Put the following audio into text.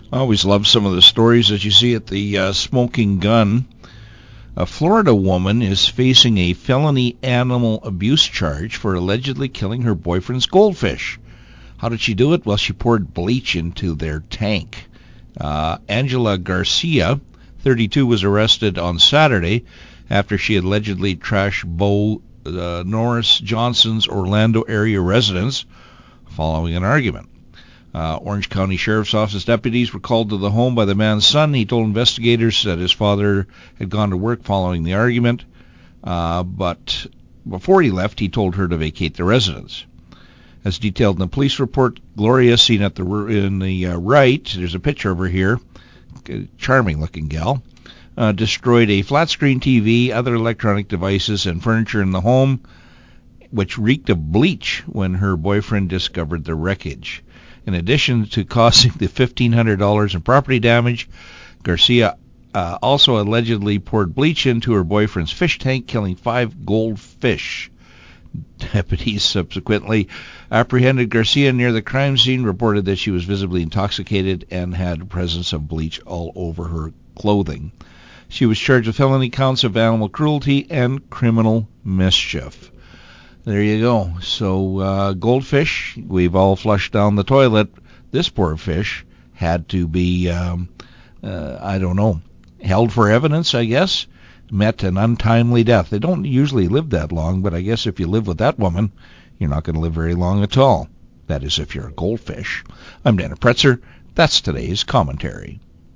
I always love some of the stories that you see at the Smoking Gun. A Florida woman is facing a felony animal abuse charge for allegedly killing her boyfriend's goldfish. How did she do it? Well, she poured bleach into their tank. Angela Garcia, 32, was arrested on Saturday after she allegedly trashed Bo Norris Johnson's Orlando area residence following an argument. Orange County Sheriff's Office deputies were called to the home by the man's son. He told investigators that his father had gone to work following the argument, but before he left, he told her to vacate the residence. As detailed in the police report, Gloria, seen in the right, there's a picture of her here, charming-looking gal, destroyed a flat-screen TV, other electronic devices, and furniture in the home, which reeked of bleach when her boyfriend discovered the wreckage. In addition to causing the $1,500 in property damage, Garcia also allegedly poured bleach into her boyfriend's fish tank, killing 5 goldfish. Deputies subsequently apprehended Garcia near the crime scene, reported that she was visibly intoxicated and had presence of bleach all over her clothing. She was charged with felony counts of animal cruelty and criminal mischief. There you go. So goldfish, we've all flushed down the toilet. This poor fish had to be, held for evidence, I guess. Met an untimely death. They don't usually live that long, but I guess if you live with that woman, you're not going to live very long at all. That is, if you're a goldfish. I'm Dana Pretzer. That's today's commentary.